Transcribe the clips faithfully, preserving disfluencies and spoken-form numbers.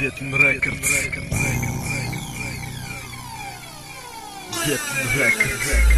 Death Records. Death Records.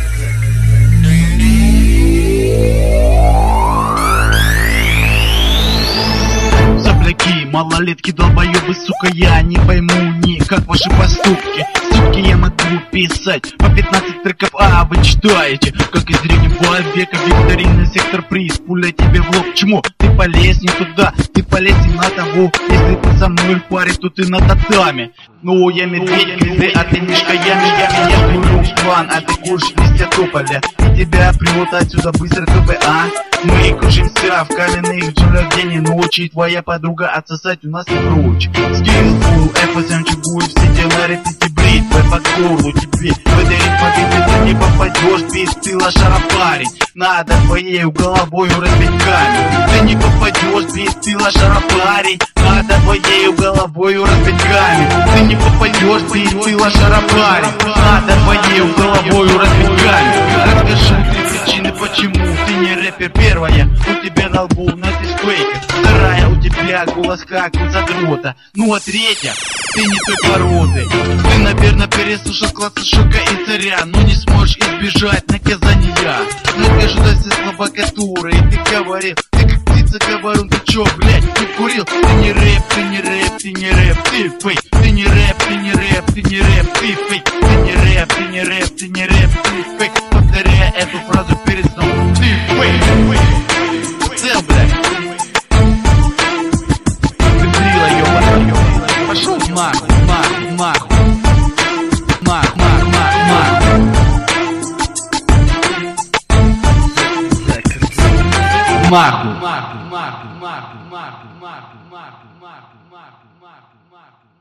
Сопляки, малолетки, долбоёбы, сука, я не пойму никак ваши поступки. Сутки я могу писать по пятнадцать треков, а вы читаете, как из древнего века викторинный сектор приз. Пуля тебе в лоб, чему? Ты полез не туда, ты полез не на того. Если ты со мной в паре, то ты на татами. Ну, я медведь, ты, а ты мишка, я мишка, я курю план, а ты куришь листья тополя. И тебя привод отсюда быстро, КБ, а? Мы кружимся в каменных джунглях день и ночи. Твоя подруга отсосать у нас не прочь. Скиллфул, эф эс эм чугуй, все дела репети бритвы по горлу тебе. В этой ритмобите ты не попадешь, пиз, ты лошара парень. Надо твоей головой разбить камень. Ты не попадешь, пиз, ты лошара парень. Надо твоей головой разбить камень. Ты не попадешь, пиз, ты лошара парень. Надо твоей головой разбить камень. Расскажи ты причины, почему ты не рэпер. Первая, у тебя на лбу надпись фейка. Вторая, у тебя голос как у задрота. Ну а третья, ты не той породы. Ты, наверное, переслушал класса Шока и Царя, но не сможешь избежать наказания. Накажу за все слова, которые ты говорил. Ты как птица, говорун, ты чё, блядь, не курил? Ты не рэп, ты не рэп, ты не рэп, ты фейк. Ты не рэп, ты не рэп, ты не рэп, ты фейк. Ты не рэп, ты не рэп, ты не рэп, ты фейк. Повторяя эту фразу перед сном, ты фейк. Цел, блядь. Ты дрила, ёбаный. Пошёл нахуй, нахуй, нахуй. Нахуй, нахуй, нахуй, нахуй. Нахуй.